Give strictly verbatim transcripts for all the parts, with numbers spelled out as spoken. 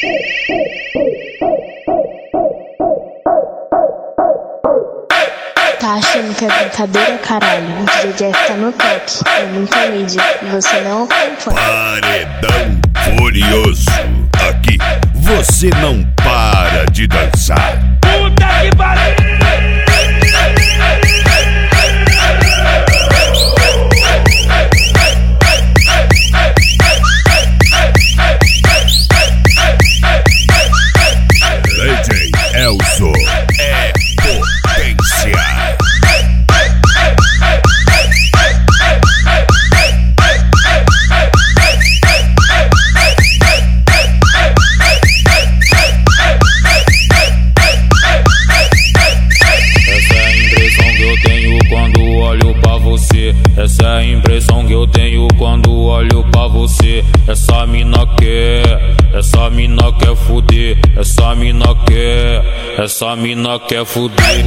Tá achando que é brincadeira, caralho? O D J Jeff tá no toque, é muita mídia e você não acompanha. Paredão Furioso, aqui você não para de dançar. Puta que pariu! D J Elzo é potência. Essa é a impressão que eu tenho quando olho pra você. Essa mina quer, essa mina quer fuder. Essa mina quer, essa mina quer fuder.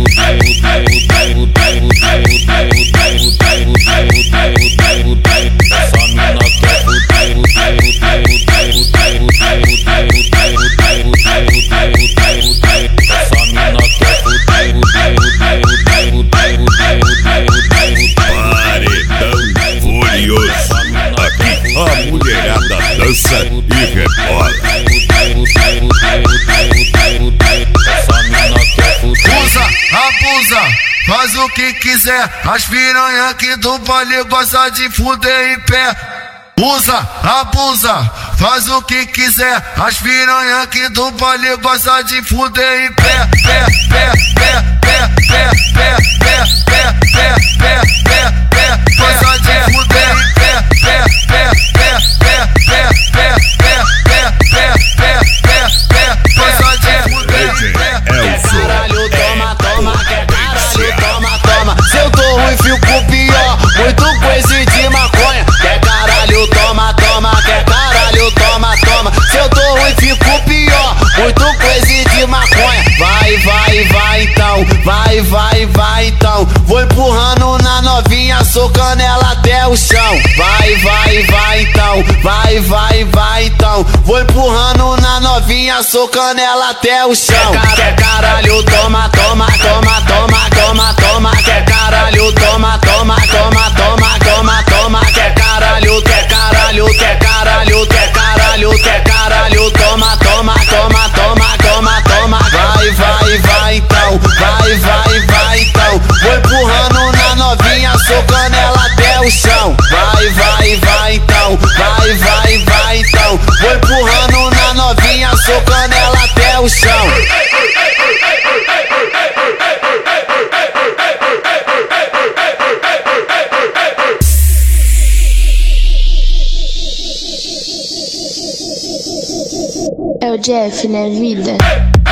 Essa mina quer fuder. Essa mina quer fuder. Paredão Furioso, aqui a mulherada dança e rebola. Usa, abusa, faz o que quiser. As piranha aqui do baile gosta de fuder em pé. Usa, abusa, faz o que quiser. As piranha aqui do baile gosta de fuder em pé. Pé, pé, pé, pé, pé, pé, pé, pé, pé, pé, pé, pé, gosta de fuder em pé. Pé, pé, pé, pé, pé, pé, pé, pé, pé, pé, pé, pé, gosta de fuder em pé. Caralho, toma, toma, quer caralho, toma, toma. Se eu tô ruim, fico pior. Muito coisa de maconha. Quer caralho, toma, toma, quer caralho, toma, toma. Se eu tô ruim, fico pior. Muito coisa de maconha. Vai, vai, vai então. Vai, vai, vai então. Vou empurrando na novinha, socando ela até o chão. Vai, vai, vai então. Vai, vai, vai então. Vou empurrando na novinha, socando ela até o chão. Quer caralho, toma, toma, toma, toma, toma, toma. Quer caralho, toma, toma, toma, toma, toma, toma. Quer caralho, quer caralho, quer caralho, quer caralho, quer caralho, toma, toma, toma, toma, toma, toma. Vai, vai, vai então. Vai, vai, vai então. Vou empurrando na novinha, socando ela até o chão. Vai, vai, vai então. Vai, vai, vai então. Vou empurrando na novinha, socando ela até o chão. É o Jeff, né, vida?